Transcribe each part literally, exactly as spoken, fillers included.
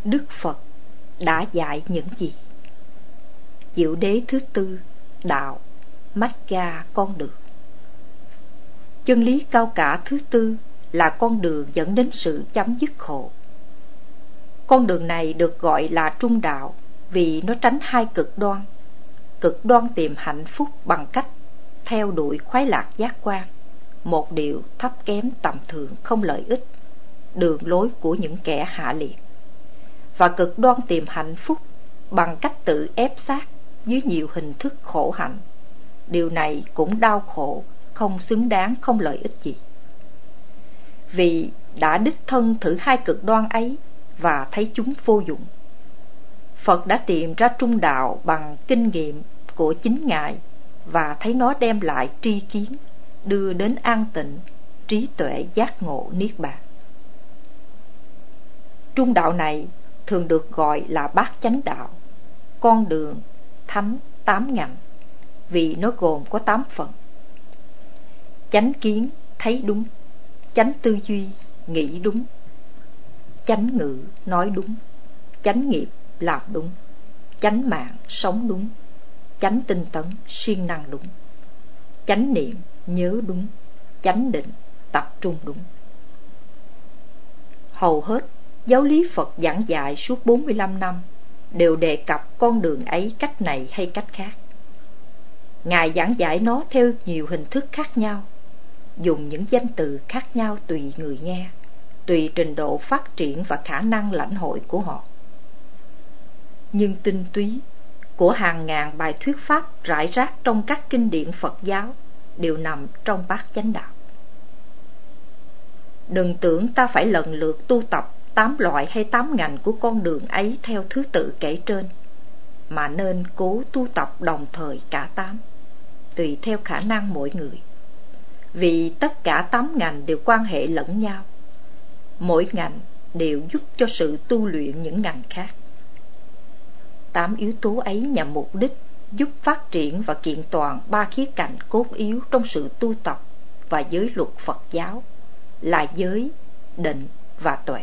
Đức Phật đã dạy những gì? Diệu đế thứ tư, đạo, Magga, con đường. Chân lý cao cả thứ tư là con đường dẫn đến sự chấm dứt khổ. Con đường này được gọi là trung đạo vì nó tránh hai cực đoan. Cực đoan tìm hạnh phúc bằng cách theo đuổi khoái lạc giác quan, một điều thấp kém tầm thường không lợi ích, đường lối của những kẻ hạ liệt. Và cực đoan tìm hạnh phúc bằng cách tự ép sát dưới nhiều hình thức khổ hạnh. Điều này cũng đau khổ, không xứng đáng, không lợi ích gì. Vì đã đích thân thử hai cực đoan ấy và thấy chúng vô dụng, Phật đã tìm ra trung đạo bằng kinh nghiệm của chính Ngài và thấy nó đem lại tri kiến, đưa đến an tịnh, trí tuệ, giác ngộ, niết bàn. Trung đạo này thường được gọi là bát chánh đạo, con đường thánh tám ngành, vì nó gồm có tám phần: chánh kiến, thấy đúng; chánh tư duy, nghĩ đúng; chánh ngữ, nói đúng; chánh nghiệp, làm đúng; chánh mạng, sống đúng; chánh tinh tấn, siêng năng đúng; chánh niệm, nhớ đúng; chánh định, tập trung đúng. Hầu hết giáo lý Phật giảng dạy suốt bốn mươi lăm năm đều đề cập con đường ấy cách này hay cách khác. Ngài giảng giải nó theo nhiều hình thức khác nhau, dùng những danh từ khác nhau tùy người nghe, tùy trình độ phát triển và khả năng lãnh hội của họ. Nhưng tinh túy của hàng ngàn bài thuyết pháp rải rác trong các kinh điển Phật giáo đều nằm trong bát chánh đạo. Đừng tưởng ta phải lần lượt tu tập tám loại hay tám ngành của con đường ấy theo thứ tự kể trên, mà nên cố tu tập đồng thời cả tám, tùy theo khả năng mỗi người. Vì tất cả tám ngành đều quan hệ lẫn nhau, mỗi ngành đều giúp cho sự tu luyện những ngành khác. Tám yếu tố ấy nhằm mục đích giúp phát triển và kiện toàn ba khía cạnh cốt yếu trong sự tu tập và giới luật Phật giáo là giới, định và tuệ.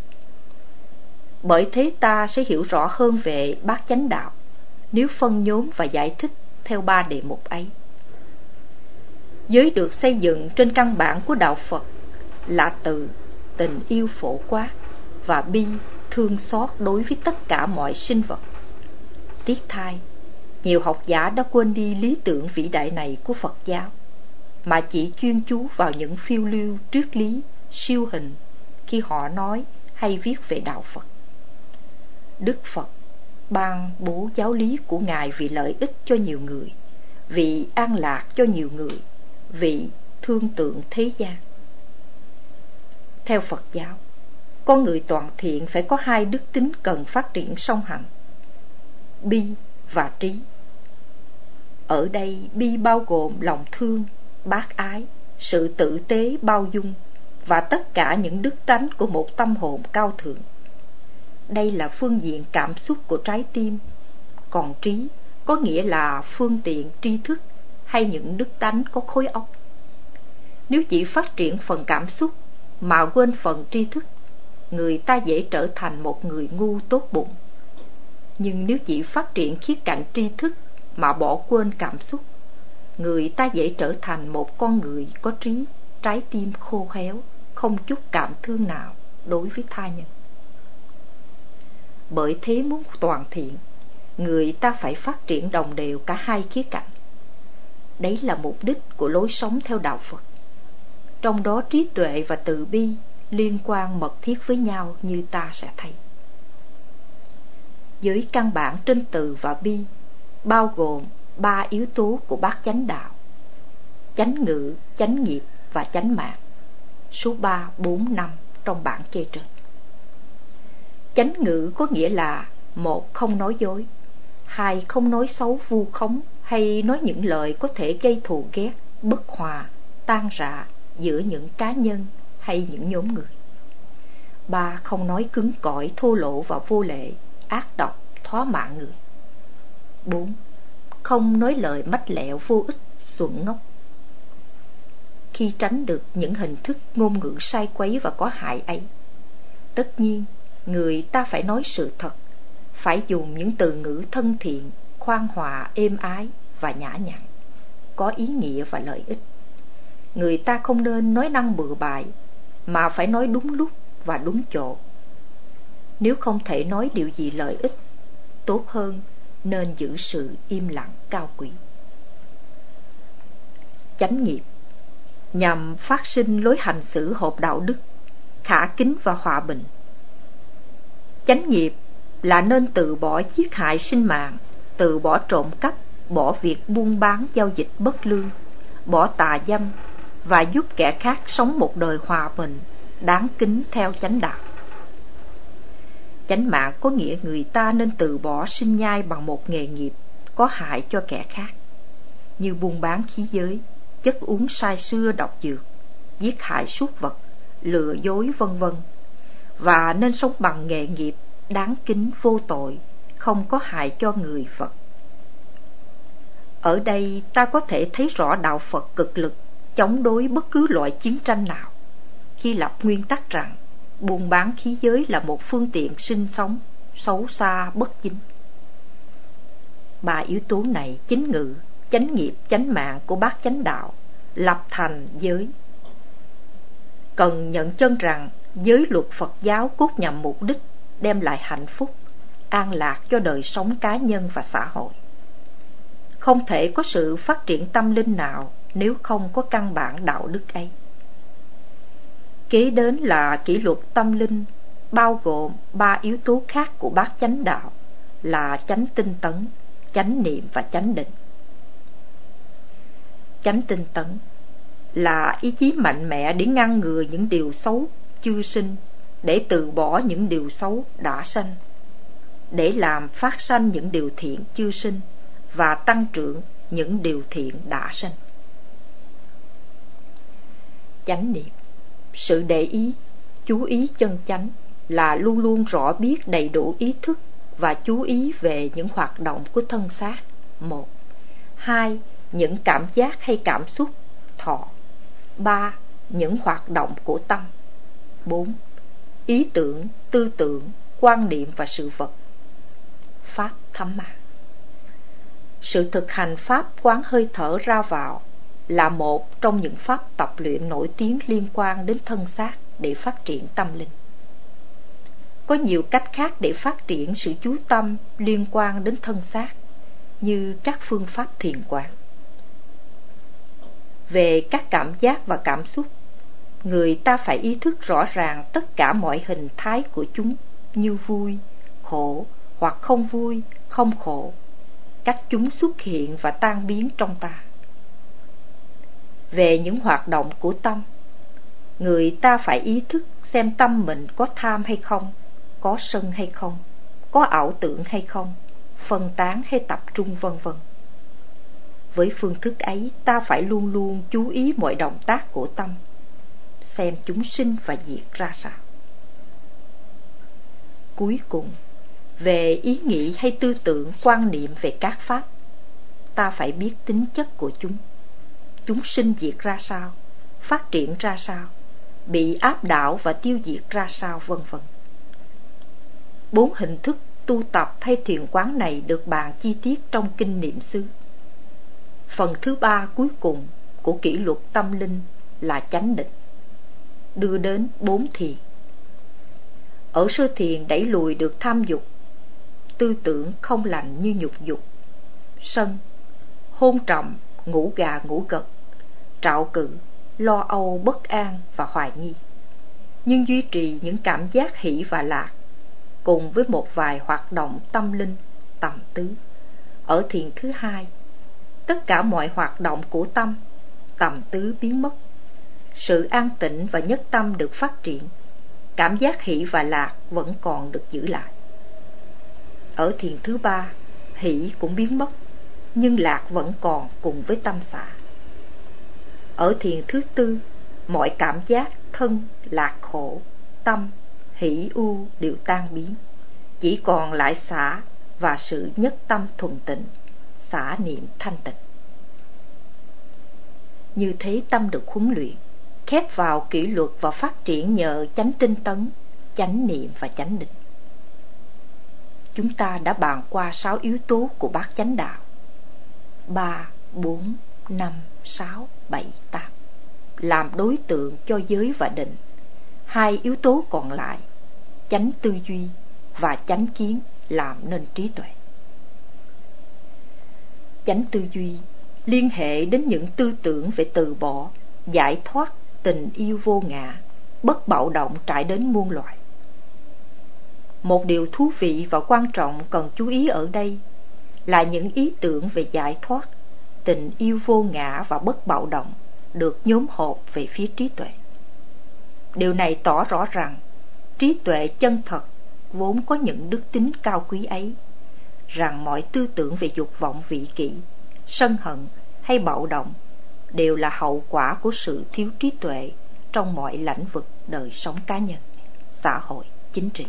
Bởi thế ta sẽ hiểu rõ hơn về bát chánh đạo nếu phân nhóm và giải thích theo ba đề mục ấy. Giới được xây dựng trên căn bản của đạo Phật là từ tình yêu phổ quát và bi, thương xót đối với tất cả mọi sinh vật. Tiếc thay, nhiều học giả đã quên đi lý tưởng vĩ đại này của Phật giáo, mà chỉ chuyên chú vào những phiêu lưu triết lý siêu hình khi họ nói hay viết về đạo Phật. Đức Phật ban bố giáo lý của Ngài vì lợi ích cho nhiều người, vì an lạc cho nhiều người, vì thương tượng thế gian. Theo Phật giáo, con người toàn thiện phải có hai đức tính cần phát triển song hành: bi và trí. Ở đây bi bao gồm lòng thương, bác ái, sự tử tế, bao dung và tất cả những đức tánh của một tâm hồn cao thượng. Đây là phương diện cảm xúc của trái tim. Còn trí có nghĩa là phương tiện tri thức hay những đức tánh có khối óc. Nếu chỉ phát triển phần cảm xúc mà quên phần tri thức, người ta dễ trở thành một người ngu tốt bụng. Nhưng nếu chỉ phát triển khía cạnh tri thức mà bỏ quên cảm xúc, người ta dễ trở thành một con người có trí, trái tim khô khéo, không chút cảm thương nào đối với tha nhân. Bởi thế muốn toàn thiện, người ta phải phát triển đồng đều cả hai khía cạnh. Đấy là mục đích của lối sống theo đạo Phật. Trong đó trí tuệ và từ bi liên quan mật thiết với nhau như ta sẽ thấy. Giới căn bản trên từ và bi bao gồm ba yếu tố của bát chánh đạo: chánh ngữ, chánh nghiệp và chánh mạng. Số ba, bốn, năm trong bảng kê trên. Chánh ngữ có nghĩa là: một, không nói dối; hai, không nói xấu vu khống hay nói những lời có thể gây thù ghét, bất hòa, tan rã giữa những cá nhân hay những nhóm người; ba, không nói cứng cỏi, thô lỗ và vô lễ, ác độc, thóa mạ người; bốn, không nói lời mách lẹo vô ích, xuẩn ngốc. Khi tránh được những hình thức ngôn ngữ sai quấy và có hại ấy, tất nhiên người ta phải nói sự thật, phải dùng những từ ngữ thân thiện, khoan hòa, êm ái và nhã nhặn, có ý nghĩa và lợi ích. Người ta không nên nói năng bừa bãi, mà phải nói đúng lúc và đúng chỗ. Nếu không thể nói điều gì lợi ích, tốt hơn nên giữ sự im lặng cao quý. Chánh nghiệp nhằm phát sinh lối hành xử hợp đạo đức, khả kính và hòa bình. Chánh nghiệp là nên từ bỏ giết hại sinh mạng, từ bỏ trộm cắp, bỏ việc buôn bán giao dịch bất lương, bỏ tà dâm và giúp kẻ khác sống một đời hòa bình, đáng kính theo chánh đạo. Chánh mạng có nghĩa người ta nên từ bỏ sinh nhai bằng một nghề nghiệp có hại cho kẻ khác, như buôn bán khí giới, chất uống sai xưa độc dược, giết hại súc vật, lừa dối vân vân, và nên sống bằng nghề nghiệp đáng kính vô tội, không có hại cho người vật. Ở đây ta có thể thấy rõ đạo Phật cực lực chống đối bất cứ loại chiến tranh nào, khi lập nguyên tắc rằng buôn bán khí giới là một phương tiện sinh sống xấu xa bất chính. Ba yếu tố này chính ngự chánh nghiệp chánh mạng của bát chánh đạo lập thành giới. Cần nhận chân rằng giới luật Phật giáo cốt nhằm mục đích đem lại hạnh phúc, an lạc cho đời sống cá nhân và xã hội. Không thể có sự phát triển tâm linh nào nếu không có căn bản đạo đức ấy. Kế đến là kỷ luật tâm linh, bao gồm ba yếu tố khác của bát chánh đạo là chánh tinh tấn, chánh niệm và chánh định. Chánh tinh tấn là ý chí mạnh mẽ để ngăn ngừa những điều xấu chưa sinh, để từ bỏ những điều xấu đã sanh, để làm phát sanh những điều thiện chưa sinh và tăng trưởng những điều thiện đã sanh. Chánh niệm, sự để ý, chú ý chân chánh là luôn luôn rõ biết đầy đủ ý thức và chú ý về những hoạt động của thân xác. Một. Hai. Những cảm giác hay cảm xúc, thọ. Ba. Những hoạt động của tâm. Bốn. Ý tưởng, tư tưởng, quan niệm và sự vật. Pháp thấm mạng. Sự thực hành pháp quán hơi thở ra vào là một trong những pháp tập luyện nổi tiếng liên quan đến thân xác để phát triển tâm linh. Có nhiều cách khác để phát triển sự chú tâm liên quan đến thân xác, như các phương pháp thiền quán. Về các cảm giác và cảm xúc, người ta phải ý thức rõ ràng tất cả mọi hình thái của chúng, như vui, khổ hoặc không vui, không khổ, cách chúng xuất hiện và tan biến trong ta. Về những hoạt động của tâm, người ta phải ý thức xem tâm mình có tham hay không, có sân hay không, có ảo tưởng hay không, phân tán hay tập trung vân vân. Với phương thức ấy, ta phải luôn luôn chú ý mọi động tác của tâm, xem chúng sinh và diệt ra sao. Cuối cùng, về ý nghĩ hay tư tưởng, quan niệm về các pháp, ta phải biết tính chất của chúng. Chúng sinh diệt ra sao, phát triển ra sao, bị áp đảo và tiêu diệt ra sao, vân vân. Bốn hình thức tu tập hay thiền quán này được bàn chi tiết trong kinh Niệm xứ. Phần thứ ba cuối cùng của kỷ luật tâm linh là chánh định, đưa đến bốn thiền. Ở sơ thiền đẩy lùi được tham dục, tư tưởng không lành như nhục dục, sân, hôn trầm, ngủ gà ngủ gật, trạo cự, lo âu bất an và hoài nghi, nhưng duy trì những cảm giác hỷ và lạc, cùng với một vài hoạt động tâm linh tầm tứ. Ở thiền thứ hai, tất cả mọi hoạt động của tâm tầm tứ biến mất, sự an tịnh và nhất tâm được phát triển, cảm giác hỷ và lạc vẫn còn được giữ lại. Ở thiền thứ ba, hỷ cũng biến mất, nhưng lạc vẫn còn cùng với tâm xả. Ở thiền thứ tư, mọi cảm giác thân, lạc khổ, tâm, hỷ ưu đều tan biến, chỉ còn lại xả và sự nhất tâm thuần tịnh, xả niệm thanh tịnh. Như thế tâm được huấn luyện, khép vào kỷ luật và phát triển nhờ chánh tinh tấn, chánh niệm và chánh định. chúng ta đã bàn qua sáu yếu tố của bát chánh đạo: ba, bốn, năm, sáu, bảy, tám, làm đối tượng cho giới và định. Hai yếu tố còn lại, chánh tư duy và chánh kiến, làm nên trí tuệ. Chánh tư duy liên hệ đến những tư tưởng về từ bỏ, giải thoát, tình yêu vô ngã, bất bạo động trải đến muôn loài. Một điều thú vị và quan trọng cần chú ý ở đây là những ý tưởng về giải thoát, tình yêu vô ngã và bất bạo động được nhóm họp về phía trí tuệ. Điều này tỏ rõ rằng trí tuệ chân thật vốn có những đức tính cao quý ấy, rằng mọi tư tưởng về dục vọng vị kỷ, sân hận hay bạo động đều là hậu quả của sự thiếu trí tuệ trong mọi lĩnh vực đời sống cá nhân, xã hội, chính trị.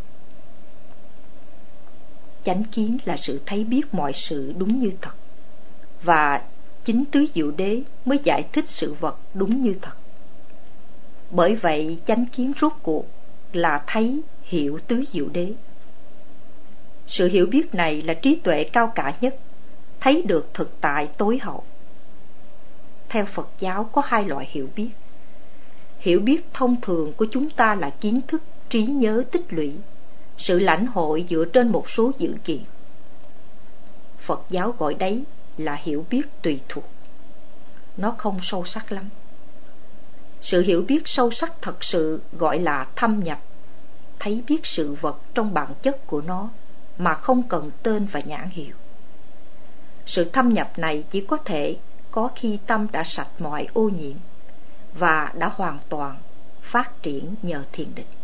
Chánh kiến là sự thấy biết mọi sự đúng như thật, và chính tứ diệu đế mới giải thích sự vật đúng như thật. Bởi vậy chánh kiến rốt cuộc là thấy hiểu tứ diệu đế. Sự hiểu biết này là trí tuệ cao cả nhất, thấy được thực tại tối hậu. Theo Phật giáo có hai loại hiểu biết. Hiểu biết thông thường của chúng ta là kiến thức, trí nhớ tích lũy, sự lãnh hội dựa trên một số dữ kiện. Phật giáo gọi đấy là hiểu biết tùy thuộc. Nó không sâu sắc lắm. Sự hiểu biết sâu sắc thật sự gọi là thâm nhập, thấy biết sự vật trong bản chất của nó mà không cần tên và nhãn hiệu. Sự thâm nhập này chỉ có thể có khi tâm đã sạch mọi ô nhiễm và đã hoàn toàn phát triển nhờ thiền định.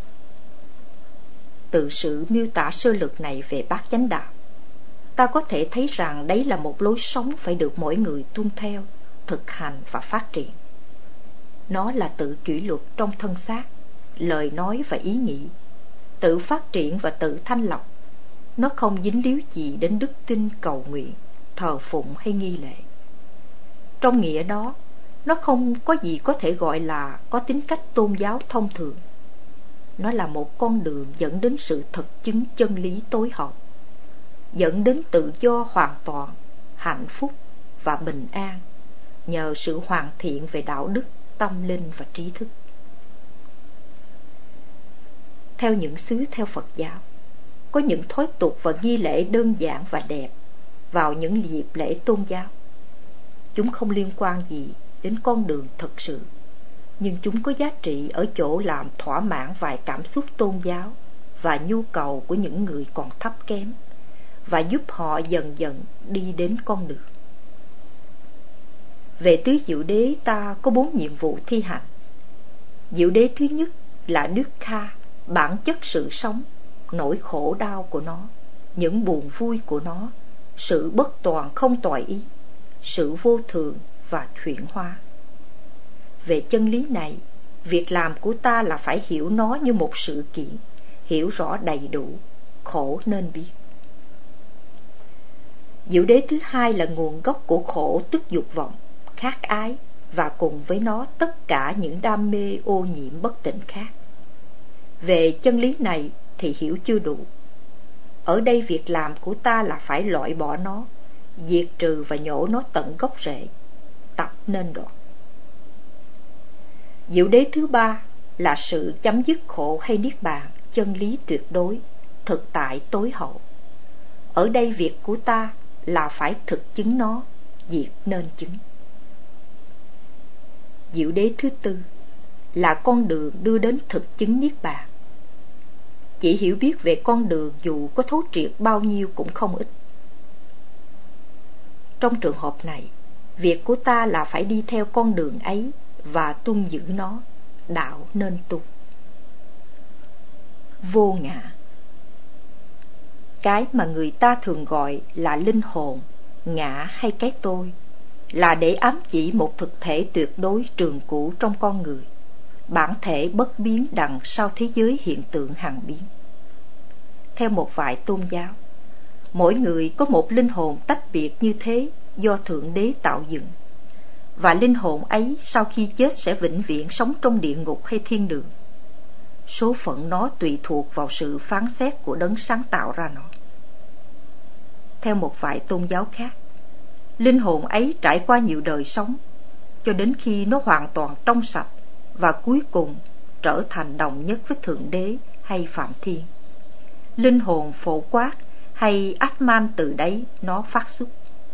Từ sự miêu tả sơ lược này về bát chánh đạo, ta có thể thấy rằng đấy là một lối sống phải được mỗi người tuân theo, thực hành và phát triển. Nó là tự kỷ luật trong thân xác, lời nói và ý nghĩ, tự phát triển và tự thanh lọc. Nó không dính líu gì đến đức tin, cầu nguyện, thờ phụng hay nghi lễ. Trong nghĩa đó, nó không có gì có thể gọi là có tính cách tôn giáo thông thường. Nó là một con đường dẫn đến sự thực chứng chân lý tối hậu, dẫn đến tự do hoàn toàn, hạnh phúc và bình an nhờ sự hoàn thiện về đạo đức, tâm linh và trí thức. Theo những xứ theo Phật giáo, có những thói tục và nghi lễ đơn giản và đẹp vào những dịp lễ tôn giáo. Chúng không liên quan gì đến con đường thực sự, nhưng chúng có giá trị ở chỗ làm thỏa mãn vài cảm xúc tôn giáo và nhu cầu của những người còn thấp kém, và giúp họ dần dần đi đến con đường. Về tứ diệu đế, ta có bốn nhiệm vụ thi hành. Diệu đế thứ nhất là dukkha, bản chất sự sống, nỗi khổ đau của nó, những buồn vui của nó, sự bất toàn không toại ý, sự vô thường và chuyển hóa. Về chân lý này, việc làm của ta là phải hiểu nó như một sự kiện, hiểu rõ đầy đủ, khổ nên biết. Diệu đế thứ hai là nguồn gốc của khổ, tức dục vọng, khát ái, và cùng với nó tất cả những đam mê ô nhiễm bất tịnh khác. Về chân lý này thì hiểu chưa đủ. Ở đây việc làm của ta là phải loại bỏ nó, diệt trừ và nhổ nó tận gốc rễ, tập nên đoạn. Diệu đế thứ ba là sự chấm dứt khổ hay niết bàn, chân lý tuyệt đối, thực tại tối hậu. Ở đây việc của ta là phải thực chứng nó, diệt nên chứng. Diệu đế thứ tư là con đường đưa đến thực chứng niết bàn. Chỉ hiểu biết về con đường dù có thấu triệt bao nhiêu cũng không ích. Trong trường hợp này, việc của ta là phải đi theo con đường ấy và tuân giữ nó, đạo nên tu. Vô ngã, cái mà người ta thường gọi là linh hồn, ngã hay cái tôi, là để ám chỉ một thực thể tuyệt đối trường cửu trong con người, bản thể bất biến đằng sau thế giới hiện tượng hằng biến. Theo một vài tôn giáo, mỗi người có một linh hồn tách biệt như thế do Thượng Đế tạo dựng, và linh hồn ấy sau khi chết sẽ vĩnh viễn sống trong địa ngục hay thiên đường. số phận nó tùy thuộc vào sự phán xét của đấng sáng tạo ra nó. Theo một vài tôn giáo khác, linh hồn ấy trải qua nhiều đời sống cho đến khi nó hoàn toàn trong sạch và cuối cùng trở thành đồng nhất với Thượng Đế hay Phạm Thiên. Linh hồn phổ quát hay Atman từ đấy nó phát xuất.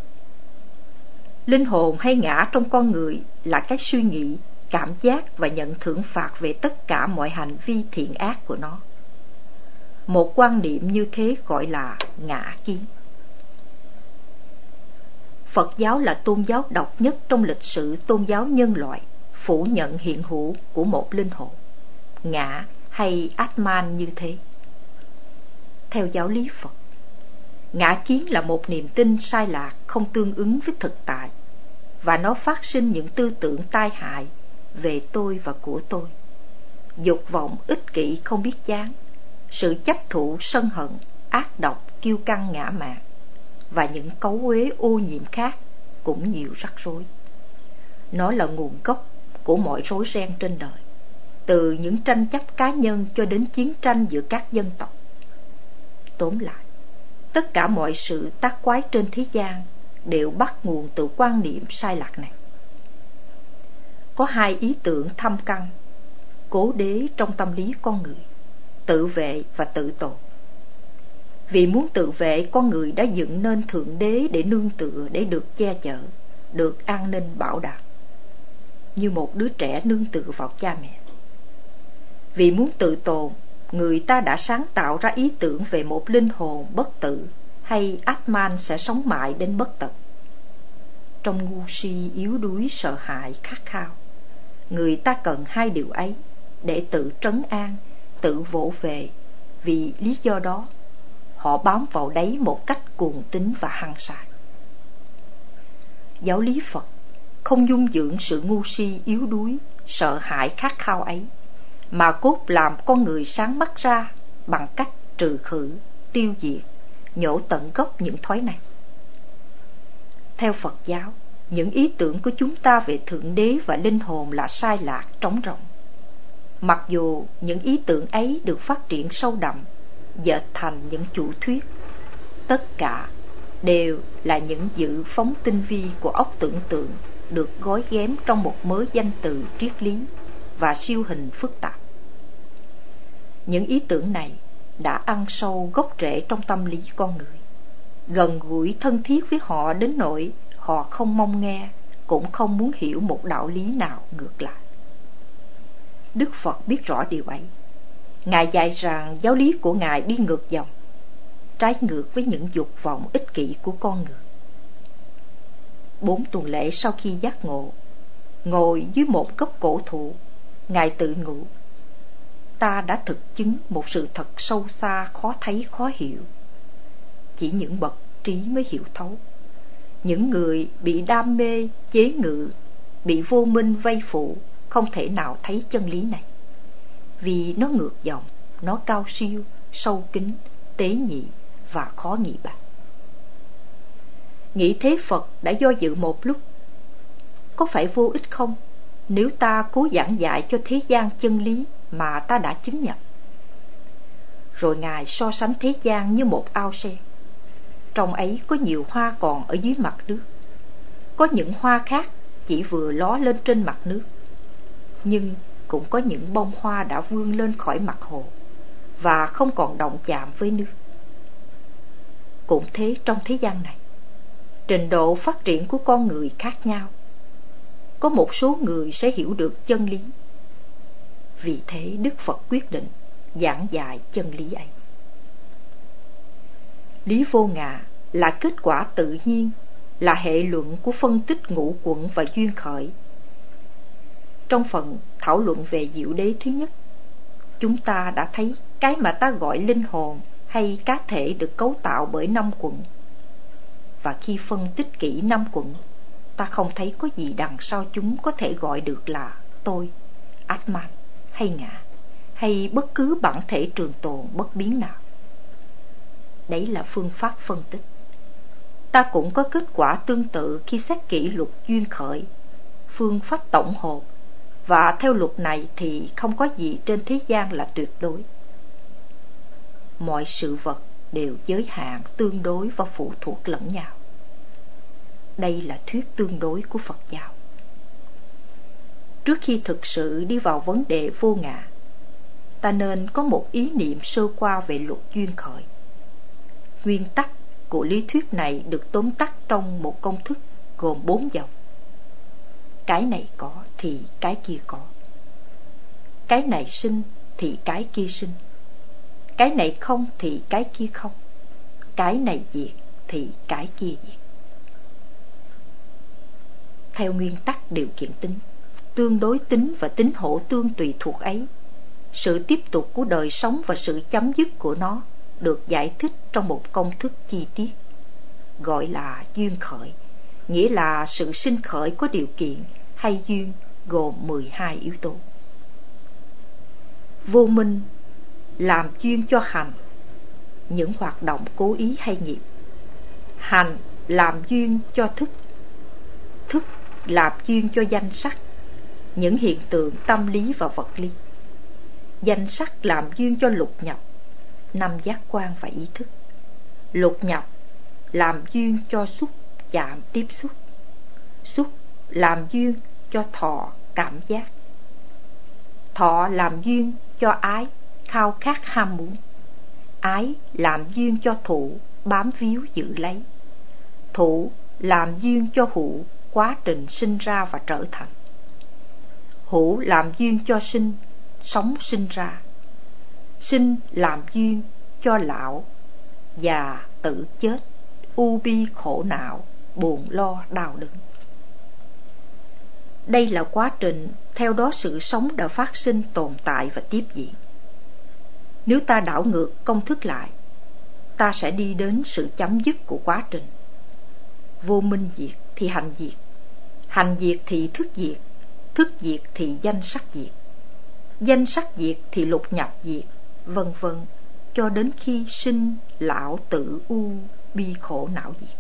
Linh hồn hay ngã trong con người là cái suy nghĩ, cảm giác và nhận thưởng phạt về tất cả mọi hành vi thiện ác của nó. Một quan niệm như thế gọi là ngã kiến. Phật giáo là tôn giáo độc nhất trong lịch sử tôn giáo nhân loại phủ nhận hiện hữu của một linh hồn, ngã hay Atman như thế. Theo giáo lý Phật, ngã kiến là một niềm tin sai lạc không tương ứng với thực tại, và nó phát sinh những tư tưởng tai hại về tôi và của tôi, dục vọng ích kỷ không biết chán, sự chấp thủ sân hận, ác độc, kiêu căng ngã mạn, và những cấu uế ô nhiễm khác cũng nhiều rắc rối. Nó là nguồn gốc của mọi rối ren trên đời, từ những tranh chấp cá nhân cho đến chiến tranh giữa các dân tộc. Tóm lại, tất cả mọi sự tác quái trên thế gian đều bắt nguồn từ quan niệm sai lạc này. Có hai ý tưởng thâm căn, cố đế trong tâm lý con người: tự vệ và tự tồn. Vì muốn tự vệ, con người đã dựng nên Thượng Đế để nương tựa, để được che chở, được an ninh bảo đảm, như một đứa trẻ nương tựa vào cha mẹ. Vì muốn tự tồn, người ta đã sáng tạo ra ý tưởng về một linh hồn bất tử hay Atman sẽ sống mãi đến bất tận. Trong ngu si, yếu đuối, sợ hãi, khát khao, người ta cần hai điều ấy để tự trấn an, tự vỗ về. Vì lý do đó, họ bám vào đấy một cách cuồng tín và hăng say. Giáo lý Phật không dung dưỡng sự ngu si, yếu đuối, sợ hãi, khát khao ấy, mà cốt làm con người sáng mắt ra bằng cách trừ khử, tiêu diệt, nhổ tận gốc những thói này. Theo Phật giáo, những ý tưởng của chúng ta về Thượng Đế và linh hồn là sai lạc, trống rỗng. Mặc dù những ý tưởng ấy được phát triển sâu đậm, dệt thành những chủ thuyết, tất cả đều là những dự phóng tinh vi của óc tưởng tượng được gói ghém trong một mớ danh từ triết lý và siêu hình phức tạp. Những ý tưởng này đã ăn sâu gốc rễ trong tâm lý con người, gần gũi thân thiết với họ đến nỗi họ không mong nghe, cũng không muốn hiểu một đạo lý nào ngược lại. Đức Phật biết rõ điều ấy. Ngài dạy rằng giáo lý của Ngài đi ngược dòng, trái ngược với những dục vọng ích kỷ của con người. Bốn tuần lễ sau khi giác ngộ, ngồi dưới một gốc cổ thụ, Ngài tự ngủ: ta đã thực chứng một sự thật sâu xa, khó thấy khó hiểu. Chỉ những bậc trí mới hiểu thấu. Những người bị đam mê, chế ngự, bị vô minh vây phụ không thể nào thấy chân lý này, vì nó ngược dòng, nó cao siêu, sâu kín, tế nhị và khó nghĩ bàn. Nghĩ thế, Phật đã do dự một lúc. Có phải vô ích không nếu ta cố giảng dạy cho thế gian chân lý mà ta đã chứng nhập? Rồi Ngài so sánh thế gian như một ao sen. Trong ấy có nhiều hoa còn ở dưới mặt nước, có những hoa khác chỉ vừa ló lên trên mặt nước, nhưng cũng có những bông hoa đã vươn lên khỏi mặt hồ và không còn động chạm với nước. Cũng thế trong thế gian này, trình độ phát triển của con người khác nhau. Có một số người sẽ hiểu được chân lý. Vì thế Đức Phật quyết định giảng dạy chân lý ấy. Lý vô ngã là kết quả tự nhiên, là hệ luận của phân tích ngũ quẩn và duyên khởi. Trong phần thảo luận về diệu đế thứ nhất, chúng ta đã thấy cái mà ta gọi linh hồn hay cá thể được cấu tạo bởi năm quẩn. Và khi phân tích kỹ năm quẩn, ta không thấy có gì đằng sau chúng có thể gọi được là tôi, Atman hay ngã, hay bất cứ bản thể trường tồn bất biến nào. Đấy là phương pháp phân tích. Ta cũng có kết quả tương tự khi xét kỹ luật duyên khởi, phương pháp tổng hợp Và theo luật này thì không có gì trên thế gian là tuyệt đối. Mọi sự vật đều giới hạn, tương đối và phụ thuộc lẫn nhau. Đây là thuyết tương đối của Phật giáo. Trước khi thực sự đi vào vấn đề vô ngã, ta nên có một ý niệm sơ qua về luật duyên khởi. Nguyên tắc của lý thuyết này được tóm tắt trong một công thức gồm bốn dòng. Cái này có thì cái kia có. Cái này sinh thì cái kia sinh. Cái này không thì cái kia không. Cái này diệt thì cái kia diệt. Theo nguyên tắc điều kiện tính, tương đối tính và tính hỗ tương tùy thuộc ấy, sự tiếp tục của đời sống và sự chấm dứt của nó được giải thích trong một công thức chi tiết, gọi là duyên khởi, nghĩa là sự sinh khởi có điều kiện hay duyên gồm mười hai yếu tố. Vô minh làm duyên cho hành, những hoạt động cố ý hay nghiệp. Hành làm duyên cho thức. Thức làm duyên cho danh sắc, những hiện tượng tâm lý và vật lý. Danh sắc làm duyên cho lục nhập, năm giác quan và ý thức. Lục nhập làm duyên cho xúc chạm tiếp xúc. Xúc làm duyên cho thọ cảm giác. Thọ làm duyên cho ái khao khát ham muốn. Ái làm duyên cho thụ bám víu giữ lấy. Thụ làm duyên cho hữu quá trình sinh ra và trở thành. Hữu làm duyên cho sinh sống sinh ra. Sinh làm duyên cho lão già tử chết, u bi khổ não, buồn lo đau đớn. Đây là quá trình, theo đó sự sống đã phát sinh, tồn tại và tiếp diễn. Nếu ta đảo ngược công thức lại, ta sẽ đi đến sự chấm dứt của quá trình. Vô minh diệt thì hành diệt, hành diệt thì thức diệt, thức diệt thì danh sắc diệt, danh sắc diệt thì lục nhập diệt, vân vân, cho đến khi sinh lão tử u bi khổ não diệt.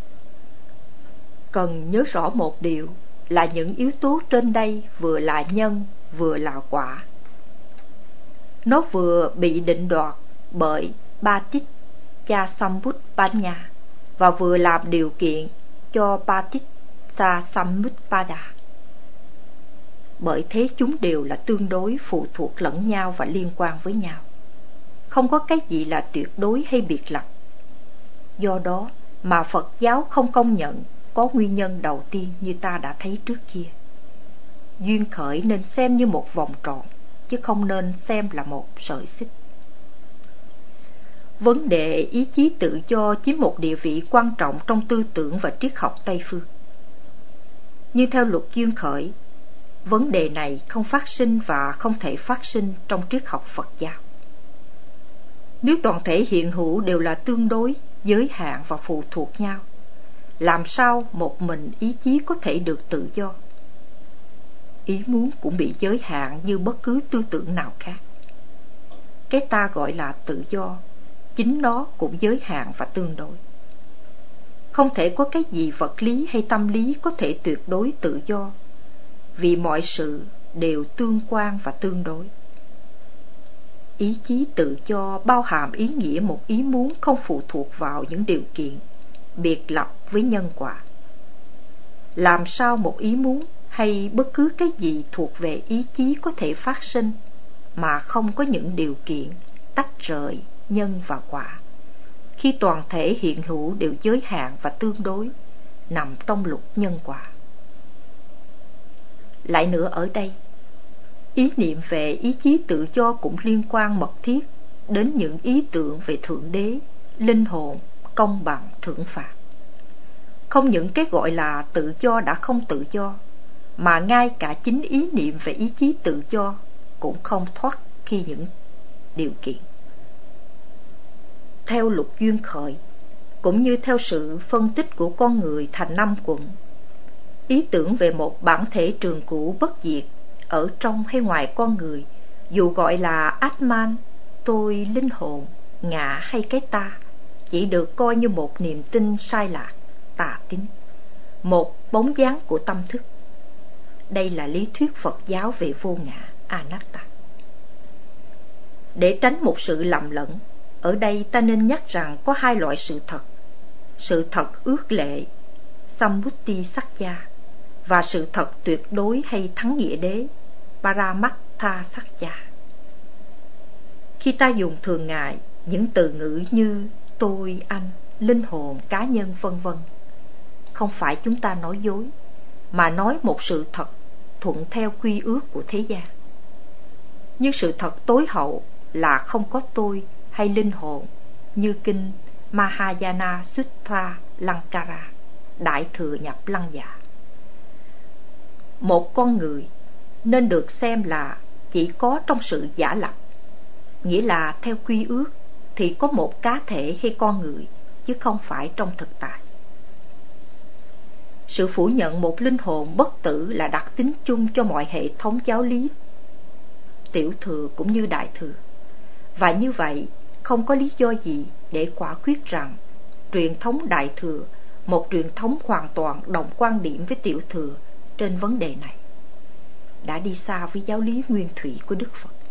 Cần nhớ rõ một điều là những yếu tố trên đây vừa là nhân vừa là quả. Nó vừa bị định đoạt bởi Paticca Samuppada và vừa làm điều kiện cho Paticca Samuppada. Bởi thế chúng đều là tương đối, phụ thuộc lẫn nhau và liên quan với nhau. Không có cái gì là tuyệt đối hay biệt lập. Do đó mà Phật giáo không công nhận có nguyên nhân đầu tiên như ta đã thấy trước kia. Duyên khởi nên xem như một vòng tròn, chứ không nên xem là một sợi xích. Vấn đề ý chí tự do chiếm một địa vị quan trọng trong tư tưởng và triết học Tây phương. Nhưng theo luật duyên khởi, vấn đề này không phát sinh và không thể phát sinh trong triết học Phật giáo. Nếu toàn thể hiện hữu đều là tương đối, giới hạn và phụ thuộc nhau, làm sao một mình ý chí có thể được tự do? Ý muốn cũng bị giới hạn như bất cứ tư tưởng nào khác. Cái ta gọi là tự do, chính nó cũng giới hạn và tương đối. Không thể có cái gì vật lý hay tâm lý có thể tuyệt đối tự do, vì mọi sự đều tương quan và tương đối. Ý chí tự do bao hàm ý nghĩa một ý muốn không phụ thuộc vào những điều kiện biệt lập với nhân quả. Làm sao một ý muốn hay bất cứ cái gì thuộc về ý chí có thể phát sinh mà không có những điều kiện tách rời nhân và quả, khi toàn thể hiện hữu đều giới hạn và tương đối, nằm trong luật nhân quả? Lại nữa ở đây, ý niệm về ý chí tự do cũng liên quan mật thiết đến những ý tưởng về Thượng Đế, linh hồn, công bằng, thưởng phạt. Không những cái gọi là tự do đã không tự do, mà ngay cả chính ý niệm về ý chí tự do cũng không thoát khi những điều kiện. Theo luật duyên khởi, cũng như theo sự phân tích của con người thành năm quận, ý tưởng về một bản thể trường cửu bất diệt ở trong hay ngoài con người, dù gọi là Atman, tôi, linh hồn, ngã hay cái ta, chỉ được coi như một niềm tin sai lạc, tà tín, một bóng dáng của tâm thức. đây là lý thuyết Phật giáo về vô ngã, Anatta. Để tránh một sự lầm lẫn, ở đây ta nên nhắc rằng có hai loại sự thật: sự thật ước lệ, Sambutti Sakya, và sự thật tuyệt đối hay thắng nghĩa đế, Paramattha Sakya. Khi ta dùng thường ngày những từ ngữ như tôi, anh, linh hồn, cá nhân, vân vân, không phải chúng ta nói dối, mà nói một sự thật thuận theo quy ước của thế gian. Nhưng sự thật tối hậu là không có tôi hay linh hồn, như kinh Mahayana Sutra Lankara, Đại Thừa Nhập Lăng Dạ. Một con người nên được xem là chỉ có trong sự giả lập, nghĩa là theo quy ước thì có một cá thể hay con người, chứ không phải trong thực tại. Sự phủ nhận một linh hồn bất tử là đặc tính chung cho mọi hệ thống giáo lý, tiểu thừa cũng như đại thừa. Và như vậy, không có lý do gì để quả quyết rằng truyền thống đại thừa, một truyền thống hoàn toàn đồng quan điểm với tiểu thừa trên vấn đề này, đã đi xa với giáo lý nguyên thủy của Đức Phật.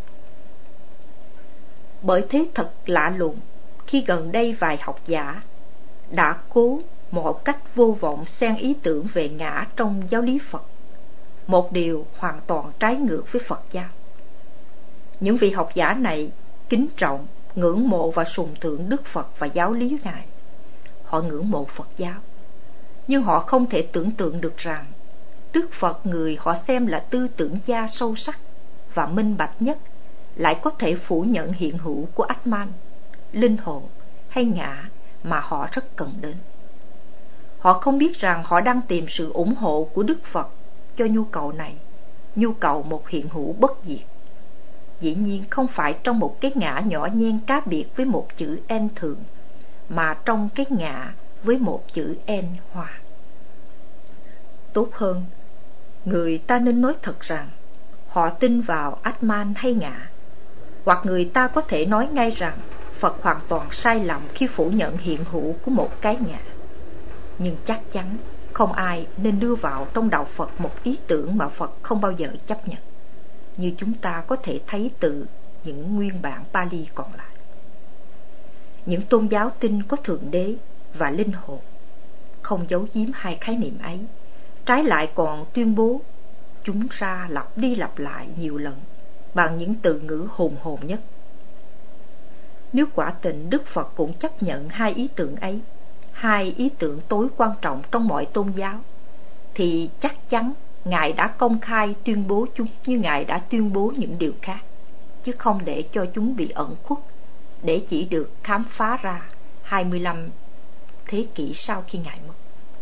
Bởi thế thật lạ lùng khi gần đây vài học giả đã cố một cách vô vọng xen ý tưởng về ngã trong giáo lý Phật, một điều hoàn toàn trái ngược với Phật giáo. Những vị học giả này kính trọng, ngưỡng mộ và sùng thượng Đức Phật và giáo lý Ngài. Họ ngưỡng mộ Phật giáo, nhưng họ không thể tưởng tượng được rằng Đức Phật, người họ xem là tư tưởng gia sâu sắc và minh bạch nhất, lại có thể phủ nhận hiện hữu của Atman, linh hồn hay ngã mà họ rất cần đến. Họ không biết rằng họ đang tìm sự ủng hộ của Đức Phật cho nhu cầu này, nhu cầu một hiện hữu bất diệt. Dĩ nhiên không phải trong một cái ngã nhỏ nhen cá biệt với một chữ N thường, mà trong cái ngã với một chữ N hoa. Tốt hơn, người ta nên nói thật rằng họ tin vào Atman hay ngã, hoặc người ta có thể nói ngay rằng Phật hoàn toàn sai lầm khi phủ nhận hiện hữu của một cái ngã. Nhưng chắc chắn không ai nên đưa vào trong đạo Phật một ý tưởng mà Phật không bao giờ chấp nhận, như chúng ta có thể thấy từ những nguyên bản Pali còn lại. Những tôn giáo tin có Thượng Đế và linh hồn không giấu giếm hai khái niệm ấy, trái lại còn tuyên bố chúng ra lặp đi lặp lại nhiều lần bằng những từ ngữ hùng hồn nhất. Nếu quả tình Đức Phật cũng chấp nhận hai ý tưởng ấy, hai ý tưởng tối quan trọng trong mọi tôn giáo, thì chắc chắn Ngài đã công khai tuyên bố chúng như Ngài đã tuyên bố những điều khác, chứ không để cho chúng bị ẩn khuất, để chỉ được khám phá ra hai mươi lăm thế kỷ sau khi Ngài mất.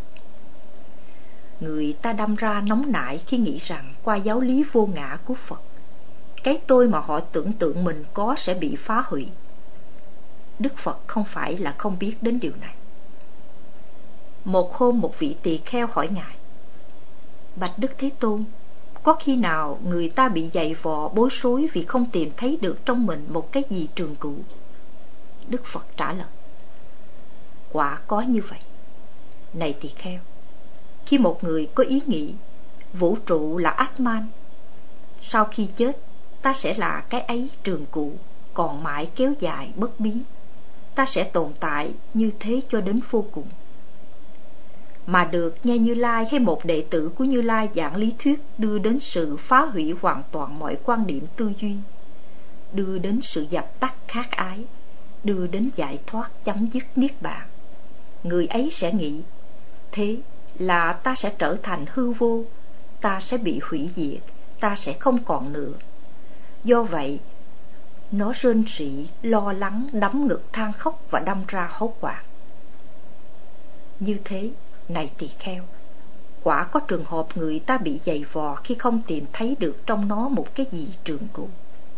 Người ta đâm ra nóng nảy khi nghĩ rằng qua giáo lý vô ngã của Phật, cái tôi mà họ tưởng tượng mình có sẽ bị phá hủy. Đức Phật không phải là không biết đến điều này. Một hôm một vị tỳ kheo hỏi Ngài: Bạch Đức Thế Tôn, có khi nào người ta bị dày vò bối rối vì không tìm thấy được trong mình một cái gì trường cửu? Đức Phật trả lời: Quả có như vậy. Này tỳ kheo, khi một người có ý nghĩ vũ trụ là Atman, sau khi chết ta sẽ là cái ấy trường cửu, còn mãi kéo dài bất biến, ta sẽ tồn tại như thế cho đến vô cùng. Mà được nghe Như Lai hay một đệ tử của Như Lai giảng lý thuyết đưa đến sự phá hủy hoàn toàn mọi quan điểm tư duy, đưa đến sự dập tắt khát ái, đưa đến giải thoát chấm dứt niết bàn, người ấy sẽ nghĩ: thế là ta sẽ trở thành hư vô, ta sẽ bị hủy diệt, ta sẽ không còn nữa. Do vậy nó rên rỉ, lo lắng, đấm ngực than khóc và đâm ra hốt hoảng. Như thế, này tỳ kheo, quả có trường hợp người ta bị dày vò khi không tìm thấy được trong nó một cái gì trường cửu.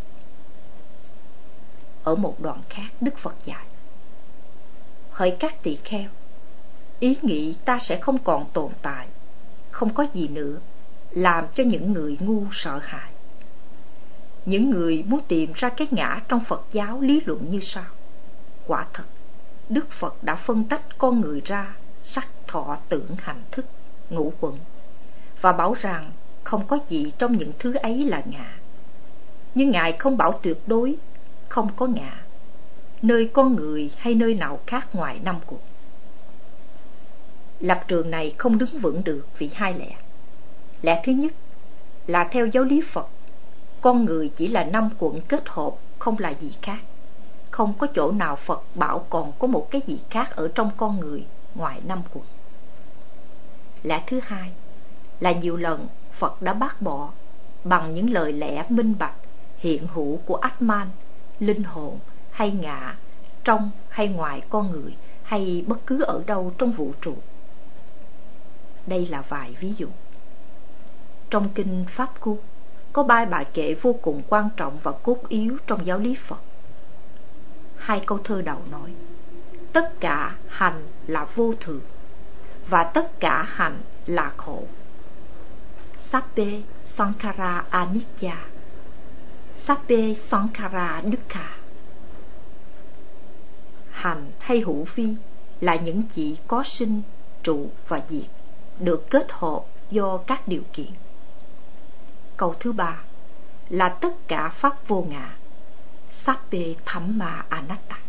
Ở một đoạn khác, Đức Phật dạy: hỡi các tỳ kheo, ý nghĩ ta sẽ không còn tồn tại, không có gì nữa, làm cho những người ngu sợ hãi. Những người muốn tìm ra cái ngã trong Phật giáo lý luận như sau: quả thật, Đức Phật đã phân tách con người ra sắc, thọ, tưởng, hành, thức, ngũ quẩn, và bảo rằng không có gì trong những thứ ấy là ngã. Nhưng Ngài không bảo tuyệt đối không có ngã, nơi con người hay nơi nào khác ngoài năm cuộc. Lập trường này không đứng vững được vì hai lẽ. Lẽ thứ nhất là theo giáo lý Phật, con người chỉ là năm quận kết hợp, không là gì khác. Không có chỗ nào Phật bảo còn có một cái gì khác ở trong con người ngoài năm quận. Lẽ thứ hai là nhiều lần Phật đã bác bỏ bằng những lời lẽ minh bạch hiện hữu của Atman, linh hồn hay ngã, trong hay ngoài con người, hay bất cứ ở đâu trong vũ trụ. Đây là vài ví dụ. Trong kinh Pháp Cú có ba bài kệ vô cùng quan trọng và cốt yếu trong giáo lý Phật. Hai câu thơ đầu nói: tất cả hành là vô thường và tất cả hành là khổ. Sabbe sankhara anicca, sabbe sankhara dukkha. Hành hay hữu vi là những chỉ có sinh, trụ và diệt, được kết hợp do các điều kiện. Câu thứ ba là tất cả pháp vô ngã, sabbe thamma anatta.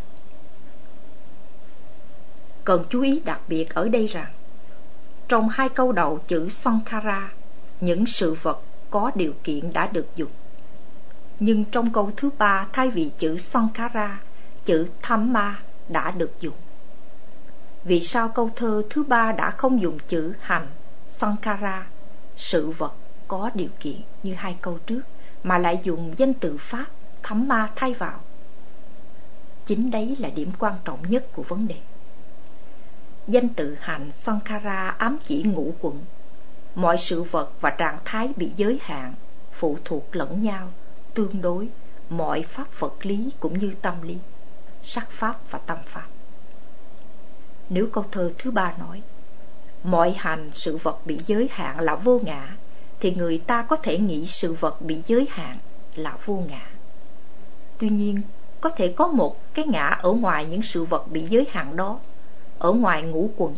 Cần chú ý đặc biệt ở đây rằng trong hai câu đầu chữ sankhara, những sự vật có điều kiện đã được dùng. Nhưng trong câu thứ ba, thay vì chữ sankhara, chữ thamma đã được dùng. Vì sao câu thơ thứ ba đã không dùng chữ hành, sankhara, sự vật có điều kiện như hai câu trước, mà lại dùng danh từ pháp thamma thay vào? Chính đấy là điểm quan trọng nhất của vấn đề. Danh từ hành sankhara ám chỉ ngũ quận. Mọi sự vật và trạng thái bị giới hạn, phụ thuộc lẫn nhau, tương đối, mọi pháp vật lý cũng như tâm lý, sắc pháp và tâm pháp. Nếu câu thơ thứ ba nói mọi hành sự vật bị giới hạn là vô ngã, thì người ta có thể nghĩ sự vật bị giới hạn là vô ngã. Tuy nhiên, có thể có một cái ngã ở ngoài những sự vật bị giới hạn đó, ở ngoài ngũ quần.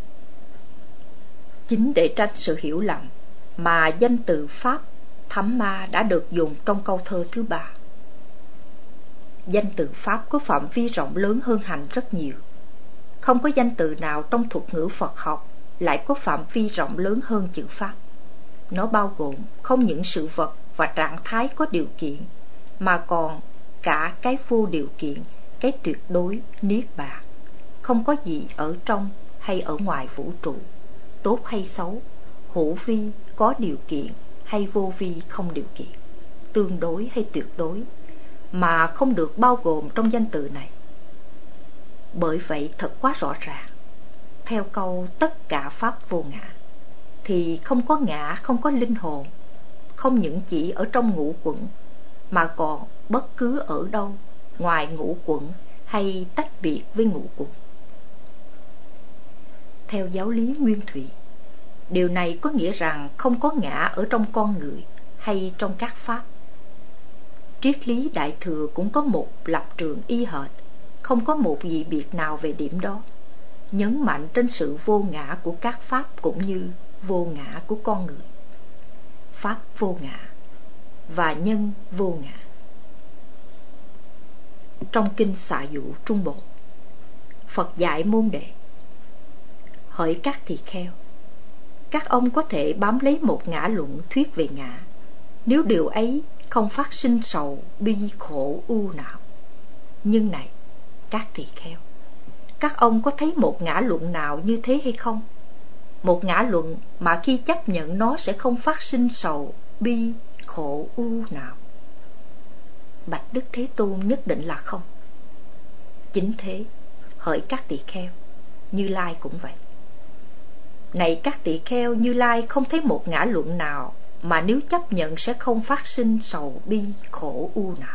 Chính để tránh sự hiểu lầm mà danh từ pháp thamma đã được dùng trong câu thơ thứ ba. Danh từ pháp có phạm vi rộng lớn hơn hành rất nhiều. Không có danh từ nào trong thuật ngữ Phật học lại có phạm vi rộng lớn hơn chữ pháp. Nó bao gồm không những sự vật và trạng thái có điều kiện, mà còn cả cái vô điều kiện, cái tuyệt đối, niết bàn. Không có gì ở trong hay ở ngoài vũ trụ, tốt hay xấu, hữu vi có điều kiện hay vô vi không điều kiện, tương đối hay tuyệt đối, mà không được bao gồm trong danh từ này. Bởi vậy thật quá rõ ràng, theo câu tất cả pháp vô ngã, thì không có ngã, không có linh hồn, không những chỉ ở trong ngũ quẩn, mà còn bất cứ ở đâu ngoài ngũ quẩn hay tách biệt với ngũ quẩn. Theo giáo lý Nguyên Thủy, điều này có nghĩa rằng không có ngã ở trong con người hay trong các pháp. Triết lý Đại Thừa cũng có một lập trường y hệt, không có một gì biệt nào về điểm đó, nhấn mạnh trên sự vô ngã của các pháp cũng như vô ngã của con người. Pháp vô ngã và nhân vô ngã. Trong kinh Xạ Dụ Trung Bộ, Phật dạy môn đệ: hỡi các tỳ kheo, các ông có thể bám lấy một ngã luận thuyết về ngã, nếu điều ấy không phát sinh sầu, bi, khổ, ưu não. Nhưng này, các tỳ kheo, các ông có thấy một ngã luận nào như thế hay không? Một ngã luận mà khi chấp nhận nó sẽ không phát sinh sầu, bi, khổ, ưu não. Bạch Đức Thế Tôn nhất định là không. Chính thế, hỡi các tỳ kheo, Như Lai cũng vậy. Này các tỳ kheo, Như Lai không thấy một ngã luận nào mà nếu chấp nhận sẽ không phát sinh sầu, bi, khổ, ưu não.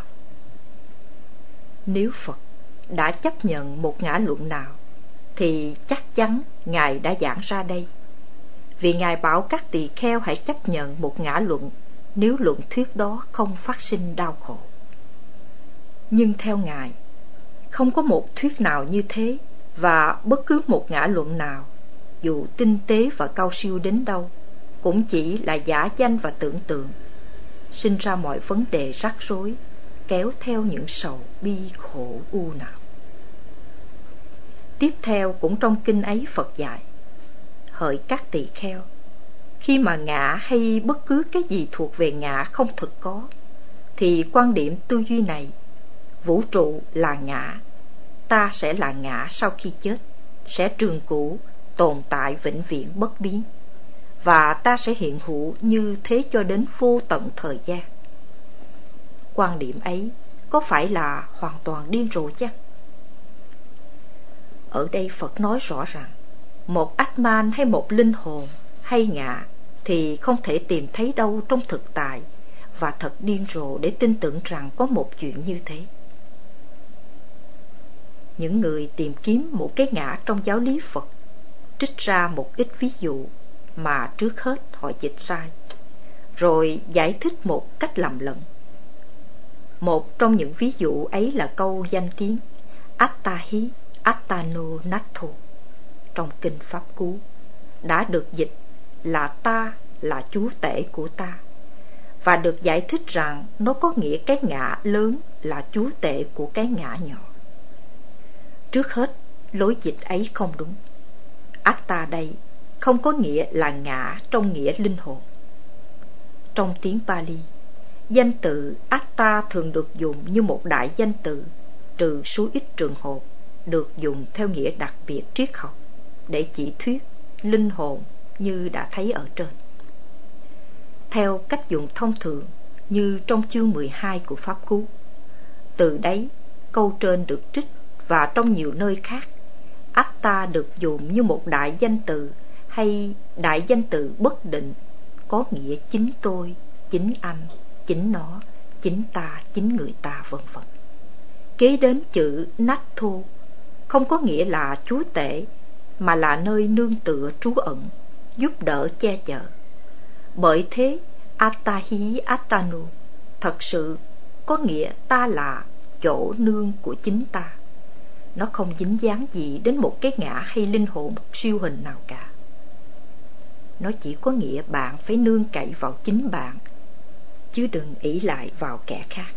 Nếu Phật đã chấp nhận một ngã luận nào thì chắc chắn Ngài đã giảng ra đây. Vì Ngài bảo các tỳ kheo hãy chấp nhận một ngã luận nếu luận thuyết đó không phát sinh đau khổ. Nhưng theo Ngài, không có một thuyết nào như thế, và bất cứ một ngã luận nào, dù tinh tế và cao siêu đến đâu, cũng chỉ là giả danh và tưởng tượng, sinh ra mọi vấn đề rắc rối, kéo theo những sầu bi khổ u não. Tiếp theo cũng trong kinh ấy Phật dạy: hỡi các tỳ kheo, khi mà ngã hay bất cứ cái gì thuộc về ngã không thực có, thì quan điểm tư duy này, vũ trụ là ngã, ta sẽ là ngã sau khi chết, sẽ trường cửu, tồn tại vĩnh viễn bất biến, và ta sẽ hiện hữu như thế cho đến vô tận thời gian. Quan điểm ấy có phải là hoàn toàn điên rồ chăng? Ở đây Phật nói rõ rằng một Atman hay một linh hồn hay ngã thì không thể tìm thấy đâu trong thực tại, và thật điên rồ để tin tưởng rằng có một chuyện như thế. Những người tìm kiếm một cái ngã trong giáo lý Phật trích ra một ít ví dụ mà trước hết họ dịch sai, rồi giải thích một cách lầm lẫn. Một trong những ví dụ ấy là câu danh tiếng Attahi Attano Natho trong kinh Pháp Cú, đã được dịch là ta là chúa tể của ta, và được giải thích rằng nó có nghĩa cái ngã lớn là chúa tể của cái ngã nhỏ. Trước hết, lối dịch ấy không đúng. Atta đây không có nghĩa là ngã trong nghĩa linh hồn. Trong tiếng Pali, danh từ Atta thường được dùng như một đại danh từ, trừ số ít trường hợp được dùng theo nghĩa đặc biệt triết học để chỉ thuyết linh hồn như đã thấy ở trên. Theo cách dùng thông thường như trong chương mười hai của Pháp Cú, từ đấy câu trên được trích, và trong nhiều nơi khác Atta được dùng như một đại danh từ hay đại danh từ bất định, có nghĩa chính tôi, chính anh, chính nó, chính ta, chính người ta, vân vân. Kế đến chữ Natho không có nghĩa là chúa tể, mà là nơi nương tựa trú ẩn, giúp đỡ che chở. Bởi thế Attahi Attanu thật sự có nghĩa ta là chỗ nương của chính ta. Nó không dính dáng gì đến một cái ngã hay linh hồn siêu hình nào cả. Nó chỉ có nghĩa bạn phải nương cậy vào chính bạn, chứ đừng ỷ lại vào kẻ khác.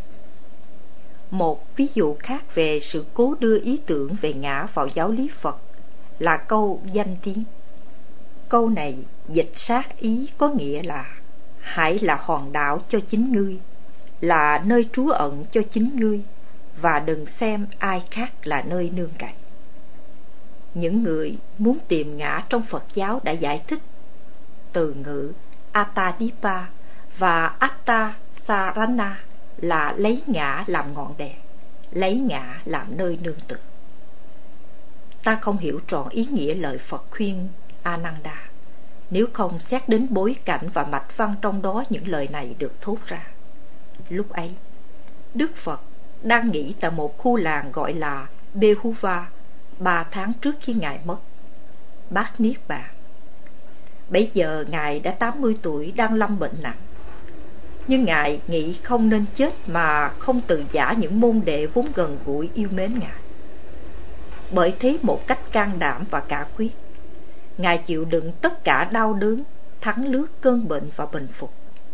Một ví dụ khác về sự cố đưa ý tưởng về ngã vào giáo lý Phật là câu danh tiếng. Câu này dịch sát ý có nghĩa là hãy là hòn đảo cho chính ngươi, là nơi trú ẩn cho chính ngươi, và đừng xem ai khác là nơi nương cậy. Những người muốn tìm ngã trong Phật giáo đã giải thích từ ngữ Attadipa và Attasarana là lấy ngã làm ngọn đèn, lấy ngã làm nơi nương tựa. Ta không hiểu trọn ý nghĩa lời Phật khuyên Ananda nếu không xét đến bối cảnh và mạch văn trong đó những lời này được thốt ra. Lúc ấy, Đức Phật đang nghỉ tại một khu làng gọi là Behuva ba tháng trước khi Ngài mất, bác niết bàn. Bây giờ Ngài đã tám mươi tuổi, đang lâm bệnh nặng. Nhưng Ngài nghĩ không nên chết mà không từ giã những môn đệ vốn gần gũi yêu mến Ngài. Bởi thế một cách can đảm và cả quyết, Ngài chịu đựng tất cả đau đớn, thắng lướt cơn bệnh và bình phục.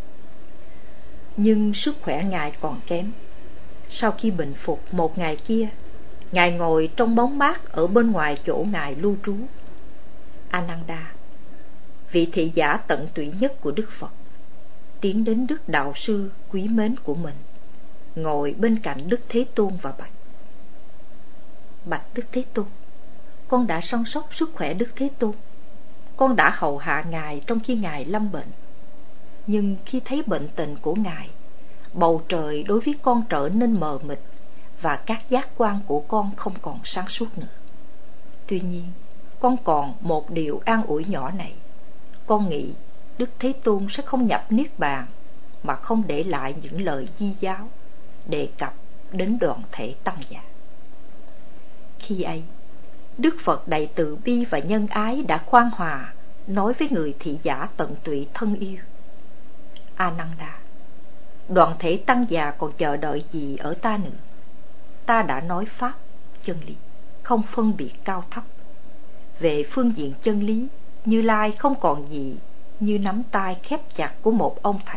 Nhưng sức khỏe Ngài còn kém. Sau khi bình phục một ngày kia, Ngài ngồi trong bóng mát ở bên ngoài chỗ Ngài lưu trú. Ananda, vị thị giả tận tụy nhất của Đức Phật, tiến đến Đức Đạo Sư quý mến của mình, ngồi bên cạnh Đức Thế Tôn và bạch: Bạch Đức Thế Tôn, con đã săn sóc sức khỏe Đức Thế Tôn. Con đã hầu hạ Ngài trong khi Ngài lâm bệnh. Nhưng khi thấy bệnh tình của Ngài, bầu trời đối với con trở nên mờ mịt, và các giác quan của con không còn sáng suốt nữa. Tuy nhiên, con còn một điều an ủi nhỏ này. Con nghĩ Đức Thế Tôn sẽ không nhập niết bàn mà không để lại những lời di giáo đề cập đến đoàn thể tăng già. Khi ấy, Đức Phật đầy từ bi và nhân ái đã khoan hòa nói với người thị giả tận tụy thân yêu: Ananda, đoàn thể tăng già còn chờ đợi gì ở ta nữa? Ta đã nói pháp, chân lý, không phân biệt cao thấp. Về phương diện chân lý, Như Lai không còn gì như nắm tay khép chặt của một ông thầy.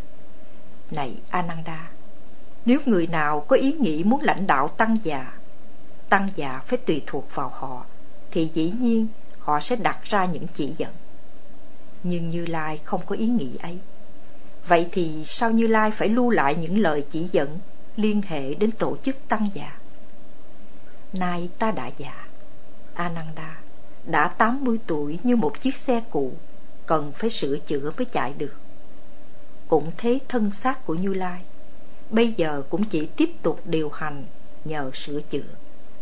Này Ananda, nếu người nào có ý nghĩ muốn lãnh đạo tăng già, tăng già phải tùy thuộc vào họ, thì dĩ nhiên họ sẽ đặt ra những chỉ dẫn. Nhưng Như Lai không có ý nghĩ ấy. Vậy thì sao Như Lai phải lưu lại những lời chỉ dẫn liên hệ đến tổ chức tăng già? Nay ta đã già, Ananda, đã tám mươi tuổi như một chiếc xe cũ, cần phải sửa chữa mới chạy được. Cũng thế thân xác của Như Lai bây giờ cũng chỉ tiếp tục điều hành nhờ sửa chữa.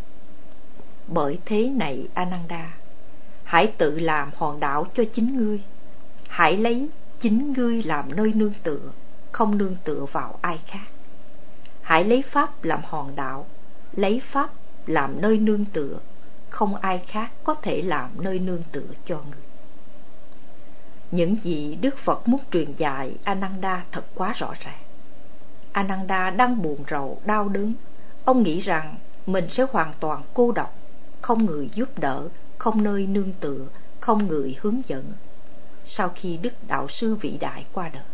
Bởi thế này Ananda, hãy tự làm hòn đảo cho chính ngươi. Hãy lấy chính ngươi làm nơi nương tựa, không nương tựa vào ai khác. Hãy lấy Pháp làm hòn đảo, lấy Pháp làm nơi nương tựa, không ai khác có thể làm nơi nương tựa cho ngươi. Những gì Đức Phật muốn truyền dạy Ananda thật quá rõ ràng. Ananda đang buồn rầu, đau đớn. Ông nghĩ rằng mình sẽ hoàn toàn cô độc, không người giúp đỡ, không nơi nương tựa, không người hướng dẫn, sau khi Đức Đạo Sư vĩ đại qua đời.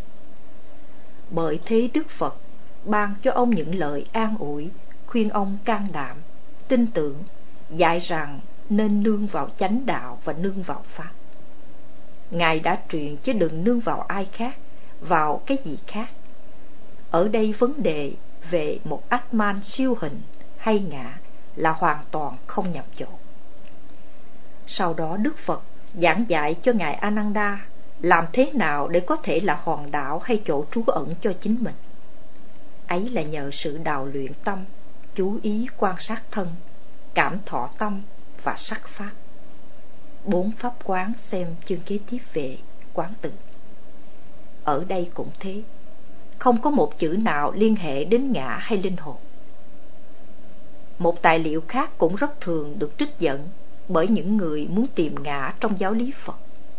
Bởi thế Đức Phật ban cho ông những lời an ủi, khuyên ông can đảm, tin tưởng, dạy rằng nên nương vào chánh đạo và nương vào Pháp. Ngài đã truyền chứ đừng nương vào ai khác, vào cái gì khác. Ở đây vấn đề về một Atman siêu hình hay ngã là hoàn toàn không nhầm chỗ. Sau đó Đức Phật giảng dạy cho Ngài Ananda làm thế nào để có thể là hòn đảo hay chỗ trú ẩn cho chính mình. Ấy là nhờ sự đào luyện tâm, chú ý quan sát thân, cảm thọ tâm và sắc pháp. Bốn pháp quán xem chương kế tiếp về quán tự. Ở đây cũng thế, không có một chữ nào liên hệ đến ngã hay linh hồn. Một tài liệu khác cũng rất thường được trích dẫn bởi những người muốn tìm ngã trong giáo lý Phật.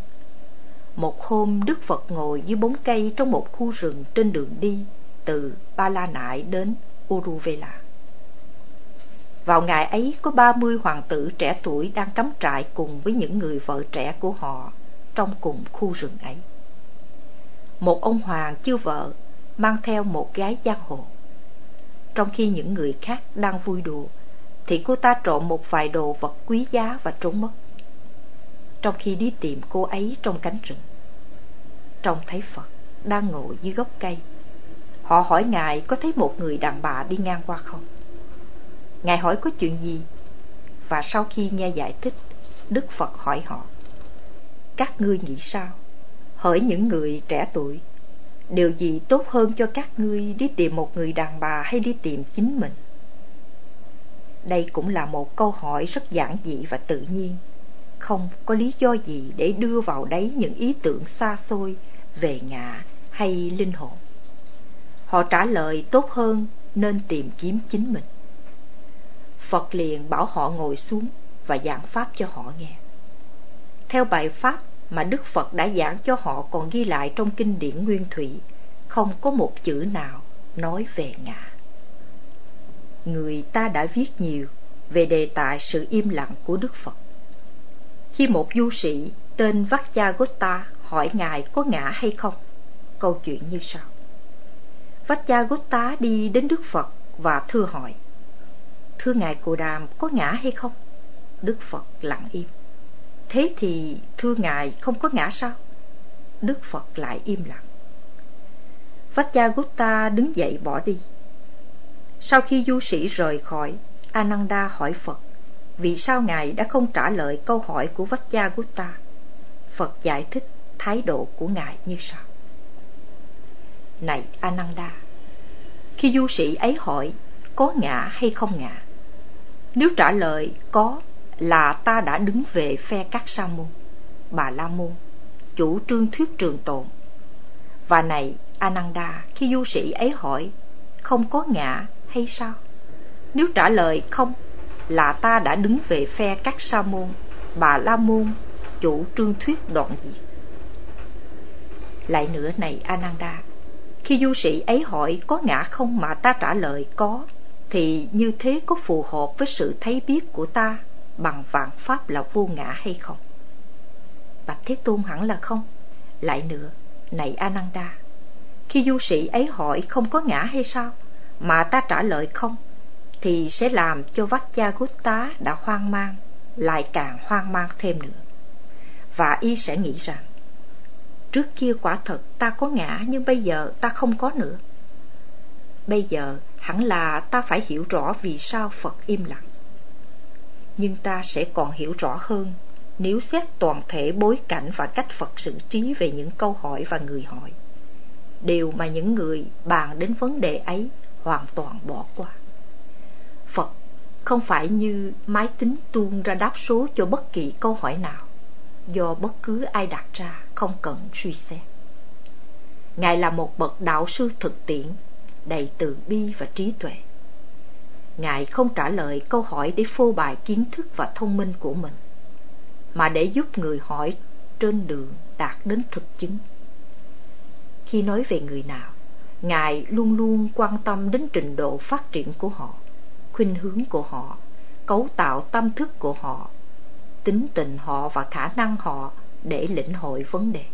Một hôm Đức Phật ngồi dưới bóng cây trong một khu rừng trên đường đi từ Ba La Nại đến Uruvela. Vào ngày ấy có ba mươi hoàng tử trẻ tuổi đang cắm trại cùng với những người vợ trẻ của họ trong cùng khu rừng ấy. Một ông hoàng chưa vợ mang theo một gái giang hồ. Trong khi những người khác đang vui đùa thì cô ta trộm một vài đồ vật quý giá và trốn mất. Trong khi đi tìm cô ấy trong cánh rừng, trông thấy Phật đang ngồi dưới gốc cây, họ hỏi Ngài có thấy một người đàn bà đi ngang qua không. Ngài hỏi có chuyện gì, và sau khi nghe giải thích, Đức Phật hỏi họ: các ngươi nghĩ sao? Hỏi những người trẻ tuổi, điều gì tốt hơn cho các ngươi, đi tìm một người đàn bà hay đi tìm chính mình? Đây cũng là một câu hỏi rất giản dị và tự nhiên, không có lý do gì để đưa vào đấy những ý tưởng xa xôi về ngã hay linh hồn. Họ trả lời tốt hơn nên tìm kiếm chính mình. Phật liền bảo họ ngồi xuống và giảng pháp cho họ nghe. Theo bài pháp mà Đức Phật đã giảng cho họ còn ghi lại trong kinh điển Nguyên Thủy, không có một chữ nào nói về ngã. Người ta đã viết nhiều về đề tài sự im lặng của Đức Phật. Khi một du sĩ tên Vacchagotta hỏi Ngài có ngã hay không, câu chuyện như sau. Vacchagotta đi đến Đức Phật và thưa hỏi: thưa Ngài Cù Đàm, có ngã hay không? Đức Phật lặng im. Thế thì thưa Ngài, không có ngã sao? Đức Phật lại im lặng. Vacchagotta đứng dậy bỏ đi. Sau khi du sĩ rời khỏi, Ananda hỏi Phật vì sao Ngài đã không trả lời câu hỏi của Vacchagotta. Phật giải thích thái độ của Ngài như sau: này Ananda, khi du sĩ ấy hỏi có ngã hay không ngã, nếu trả lời có là ta đã đứng về phe các sa môn, Bà La Môn, chủ trương thuyết trường tồn. Và này Ananda, khi du sĩ ấy hỏi không có ngã hay sao, nếu trả lời không là ta đã đứng về phe các sa môn, Bà La Môn, chủ trương thuyết đoạn diệt. Lại nữa này Ananda, khi du sĩ ấy hỏi có ngã không mà ta trả lời có, thì như thế có phù hợp với sự thấy biết của ta bằng vạn pháp là vô ngã hay không? Bạch Thế Tôn, hẳn là không. Lại nữa, này Ananda, khi du sĩ ấy hỏi không có ngã hay sao, mà ta trả lời không, thì sẽ làm cho Vacchagutta đã hoang mang lại càng hoang mang thêm nữa. Và y sẽ nghĩ rằng, trước kia quả thật ta có ngã, nhưng bây giờ ta không có nữa. Bây giờ hẳn là ta phải hiểu rõ vì sao Phật im lặng. Nhưng ta sẽ còn hiểu rõ hơn nếu xét toàn thể bối cảnh và cách Phật xử trí về những câu hỏi và người hỏi, điều mà những người bàn đến vấn đề ấy hoàn toàn bỏ qua. Phật không phải như máy tính tuôn ra đáp số cho bất kỳ câu hỏi nào do bất cứ ai đặt ra, không cần suy xét. Ngài là một bậc đạo sư thực tiễn, đầy từ bi và trí tuệ. Ngài không trả lời câu hỏi để phô bày kiến thức và thông minh của mình, mà để giúp người hỏi trên đường đạt đến thực chứng. Khi nói về người nào, Ngài luôn luôn quan tâm đến trình độ phát triển của họ, khuynh hướng của họ, cấu tạo tâm thức của họ, tính tình họ và khả năng họ để lĩnh hội vấn đề.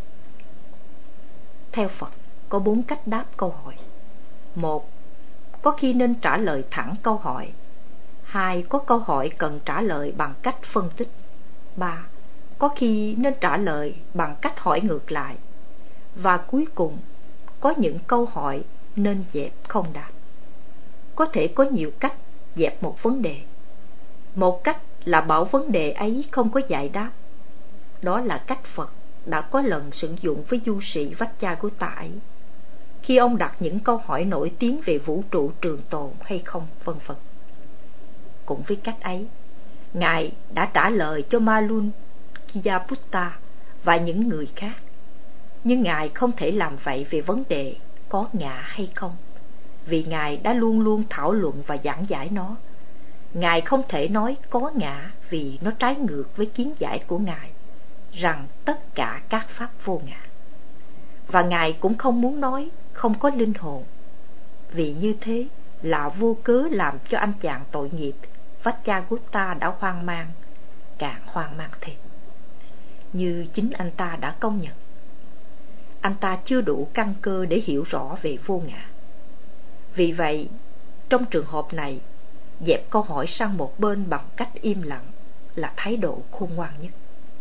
Theo Phật, có bốn cách đáp câu hỏi. Một, có khi nên trả lời thẳng câu hỏi. Hai, có câu hỏi cần trả lời bằng cách phân tích. Ba, có khi nên trả lời bằng cách hỏi ngược lại. Và cuối cùng, có những câu hỏi nên dẹp không đáp. Có thể có nhiều cách dẹp một vấn đề. Một cách là bảo vấn đề ấy không có giải đáp. Đó là cách Phật đã có lần sử dụng với du sĩ Vacchagutta ấy, khi ông đặt những câu hỏi nổi tiếng về vũ trụ trường tồn hay không, vân vân. Cũng với cách ấy, Ngài đã trả lời cho Malun Kyaputta và những người khác. Nhưng Ngài không thể làm vậy về vấn đề có ngã hay không, vì Ngài đã luôn luôn thảo luận và giảng giải nó. Ngài không thể nói có ngã vì nó trái ngược với kiến giải của Ngài rằng tất cả các pháp vô ngã. Và Ngài cũng không muốn nói không có linh hồn, vì như thế là vô cớ làm cho anh chàng tội nghiệp Vacchagutta đã hoang mang, càng hoang mang thêm. Như chính anh ta đã công nhận, anh ta chưa đủ căn cơ để hiểu rõ về vô ngã. Vì vậy, trong trường hợp này, dẹp câu hỏi sang một bên bằng cách im lặng là thái độ khôn ngoan nhất.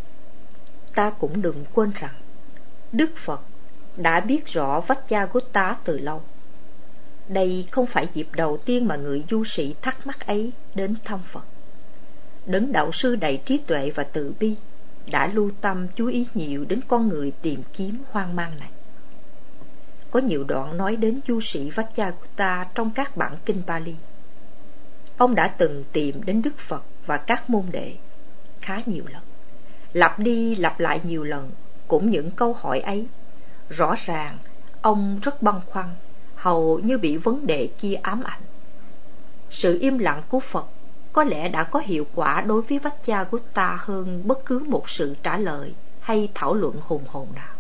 Ta cũng đừng quên rằng Đức Phật đã biết rõ Vacchagutta từ lâu. Đây không phải dịp đầu tiên mà người du sĩ thắc mắc ấy đến thăm Phật. Đấng đạo sư đầy trí tuệ và từ bi đã lưu tâm chú ý nhiều đến con người tìm kiếm hoang mang này. Có nhiều đoạn nói đến du sĩ Vacchagutta trong các bản kinh Pali. Ông đã từng tìm đến Đức Phật và các môn đệ khá nhiều lần, lặp đi lặp lại nhiều lần cũng những câu hỏi ấy. Rõ ràng ông rất băn khoăn, hầu như bị vấn đề kia ám ảnh. Sự im lặng của Phật có lẽ đã có hiệu quả đối với Vacchagutta hơn bất cứ một sự trả lời hay thảo luận hùng hồn nào.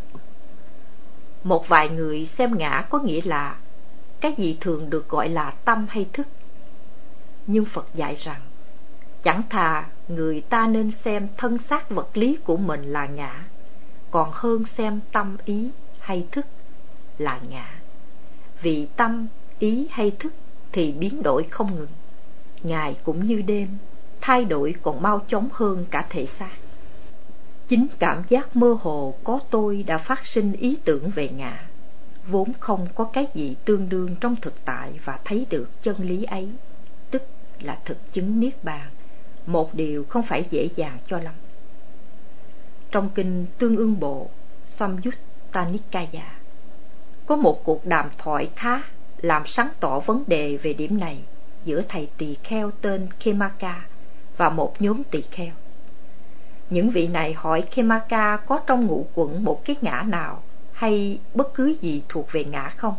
Một vài người xem ngã có nghĩa là cái gì thường được gọi là tâm hay thức. Nhưng Phật dạy rằng chẳng thà người ta nên xem thân xác vật lý của mình là ngã, còn hơn xem tâm ý hay thức là ngã. Vì tâm, ý hay thức thì biến đổi không ngừng, ngày cũng như đêm, thay đổi còn mau chóng hơn cả thể xác. Chính cảm giác mơ hồ có tôi đã phát sinh ý tưởng về ngã, vốn không có cái gì tương đương trong thực tại, và thấy được chân lý ấy, tức là thực chứng niết bàn, một điều không phải dễ dàng cho lắm. Trong kinh Tương ưng bộ Samyutta Nikaya có một cuộc đàm thoại khá làm sáng tỏ vấn đề về điểm này giữa thầy tỳ kheo tên Khemaka và một nhóm tỳ kheo. Những vị này hỏi Khemaka có trong ngũ quẩn một cái ngã nào hay bất cứ gì thuộc về ngã không?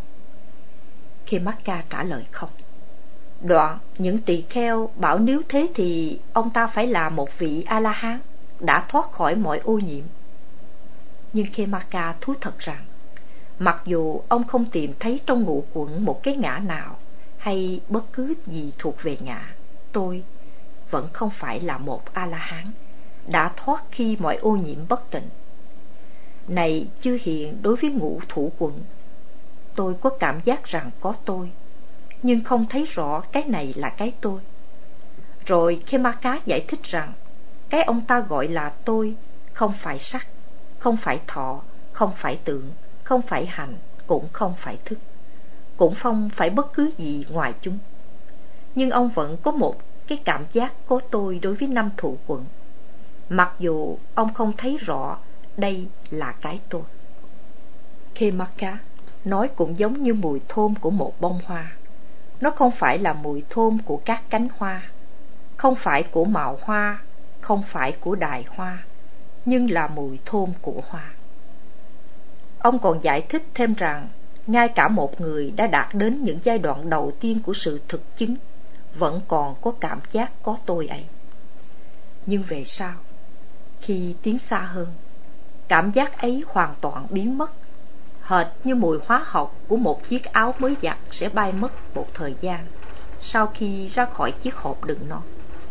Khemaka trả lời không. Đoạn những tỳ kheo bảo nếu thế thì ông ta phải là một vị A-la-hán đã thoát khỏi mọi ô nhiễm. Nhưng Khemaka thú thật rằng mặc dù ông không tìm thấy trong ngũ quẩn một cái ngã nào hay bất cứ gì thuộc về ngã, tôi vẫn không phải là một A-la-hán đã thoát khi mọi ô nhiễm bất tịnh. này chưa hiện đối với ngũ thủ quận. Tôi có cảm giác rằng có tôi, nhưng không thấy rõ cái này là cái tôi. Rồi Khemaka giải thích rằng cái ông ta gọi là tôi không phải sắc, không phải thọ, không phải tưởng, không phải hành, cũng không phải thức, cũng không phải bất cứ gì ngoài chúng. Nhưng ông vẫn có một cái cảm giác có tôi đối với năm thủ quận, mặc dù ông không thấy rõ đây là cái tôi. Khemaka nói cũng giống như mùi thơm của một bông hoa. Nó không phải là mùi thơm của các cánh hoa, không phải của màu hoa, không phải của đài hoa, nhưng là mùi thơm của hoa. Ông còn giải thích thêm rằng ngay cả một người đã đạt đến những giai đoạn đầu tiên của sự thực chứng vẫn còn có cảm giác có tôi ấy. Nhưng về sau, khi tiến xa hơn, cảm giác ấy hoàn toàn biến mất, hệt như mùi hóa học của một chiếc áo mới giặt sẽ bay mất một thời gian sau khi ra khỏi chiếc hộp đựng nó.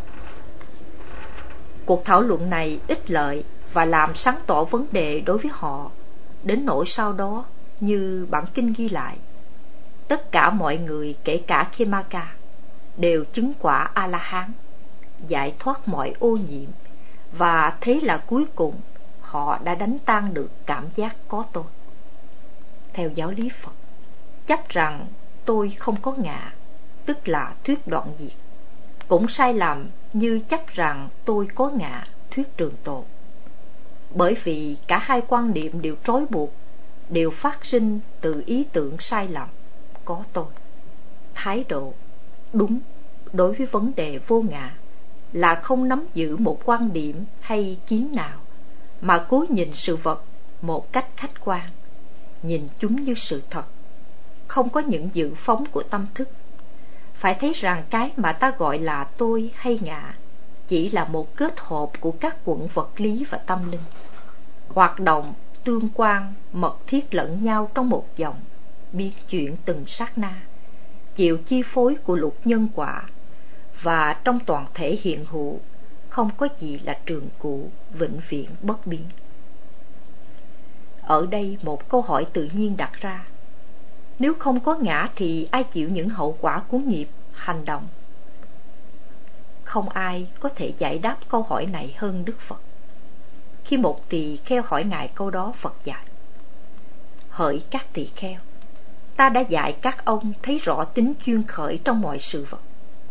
Cuộc thảo luận này ích lợi và làm sáng tỏ vấn đề đối với họ, đến nỗi sau đó, như bản kinh ghi lại, tất cả mọi người kể cả Khemaka đều chứng quả A-la-hán, giải thoát mọi ô nhiễm, và thế là cuối cùng họ đã đánh tan được cảm giác có tôi. Theo giáo lý Phật, chấp rằng tôi không có ngã, tức là thuyết đoạn diệt, cũng sai lầm như chấp rằng tôi có ngã, thuyết trường tồn. Bởi vì cả hai quan niệm đều trói buộc, đều phát sinh từ ý tưởng sai lầm có tôi. Thái độ đúng đối với vấn đề vô ngã là không nắm giữ một quan điểm hay kiến nào, mà cố nhìn sự vật một cách khách quan, nhìn chúng như sự thật, không có những dự phóng của tâm thức. Phải thấy rằng cái mà ta gọi là tôi hay ngã chỉ là một kết hợp của các quận vật lý và tâm linh, hoạt động tương quan mật thiết lẫn nhau trong một dòng, biến chuyển từng sát na, chịu chi phối của luật nhân quả, và trong toàn thể hiện hữu không có gì là trường cũ, vĩnh viễn bất biến. Ở đây một câu hỏi tự nhiên đặt ra: nếu không có ngã thì ai chịu những hậu quả của nghiệp, hành động? Không ai có thể giải đáp câu hỏi này hơn Đức Phật. Khi một tỳ kheo hỏi Ngài câu đó, Phật dạy: hỡi các tỳ kheo, ta đã dạy các ông thấy rõ tính duyên khởi trong mọi sự vật.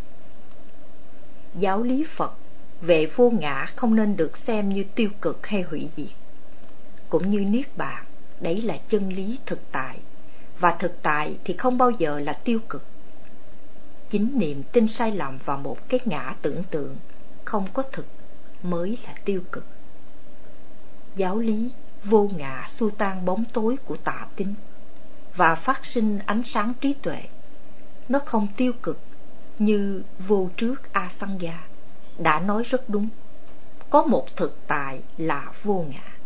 Giáo lý Phật về vô ngã không nên được xem như tiêu cực hay hủy diệt. Cũng như niết bàn, đấy là chân lý thực tại, và thực tại thì không bao giờ là tiêu cực. Chính niềm tin sai lầm vào một cái ngã tưởng tượng không có thực mới là tiêu cực. Giáo lý vô ngã xua tan bóng tối của tà tín và phát sinh ánh sáng trí tuệ. Nó không tiêu cực như vô trước Asanga đã nói rất đúng. Có một thực tại là vô ngã.